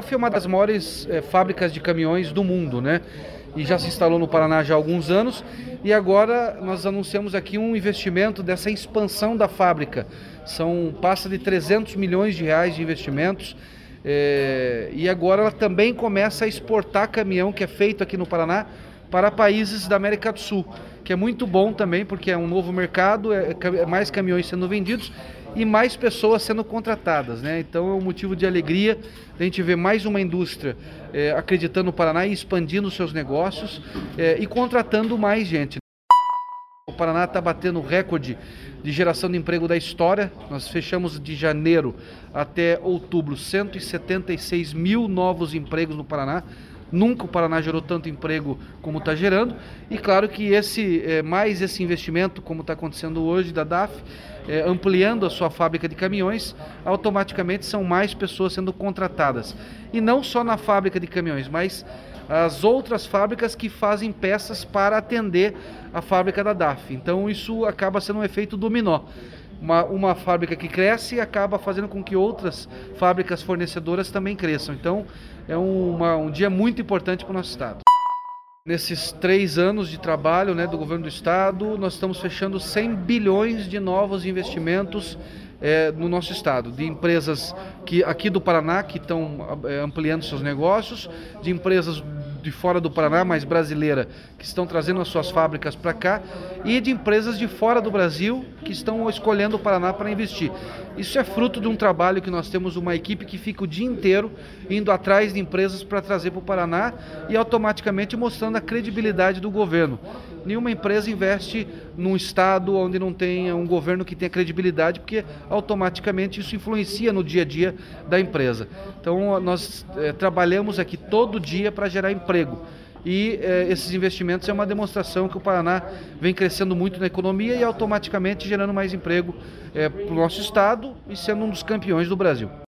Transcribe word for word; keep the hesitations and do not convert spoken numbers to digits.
é uma das maiores é, fábricas de caminhões do mundo, né? E já se instalou no Paraná já há alguns anos, e agora nós anunciamos aqui um investimento dessa expansão da fábrica. São, passa de trezentos milhões de reais de investimentos, é, e agora ela também começa a exportar caminhão que é feito aqui no Paraná para países da América do Sul, que é muito bom também, porque é um novo mercado, é, é mais caminhões sendo vendidos e mais pessoas sendo contratadas, né? Então é um motivo de alegria a gente ver mais uma indústria é, acreditando no Paraná e expandindo seus negócios é, e contratando mais gente. O Paraná está batendo recorde de geração de emprego da história. Nós fechamos de janeiro até outubro cento e setenta e seis mil novos empregos no Paraná. Nunca o Paraná gerou tanto emprego como está gerando, e claro que esse, é, mais esse investimento, como está acontecendo hoje da D A F, é, ampliando a sua fábrica de caminhões, automaticamente são mais pessoas sendo contratadas. E não só na fábrica de caminhões, mas as outras fábricas que fazem peças para atender a fábrica da D A F. Então isso acaba sendo um efeito dominó. Uma, uma fábrica que cresce acaba fazendo com que outras fábricas fornecedoras também cresçam. Então é uma, um dia muito importante para o nosso estado. Nesses três anos de trabalho, né, do governo do estado, nós estamos fechando cem bilhões de novos investimentos é, no nosso estado, de empresas que, aqui do Paraná que estão é, ampliando seus negócios, de empresas de fora do Paraná, mas brasileira, que estão trazendo as suas fábricas para cá, e de empresas de fora do Brasil que estão escolhendo o Paraná para investir. Isso é fruto de um trabalho que nós temos uma equipe que fica o dia inteiro indo atrás de empresas para trazer para o Paraná e automaticamente mostrando a credibilidade do governo. Nenhuma empresa investe num estado onde não tenha um governo que tenha credibilidade, porque automaticamente isso influencia no dia a dia da empresa. Então nós é, trabalhamos aqui todo dia para gerar emprego. E eh, esses investimentos é uma demonstração que o Paraná vem crescendo muito na economia e automaticamente gerando mais emprego eh, para o nosso estado e sendo um dos campeões do Brasil.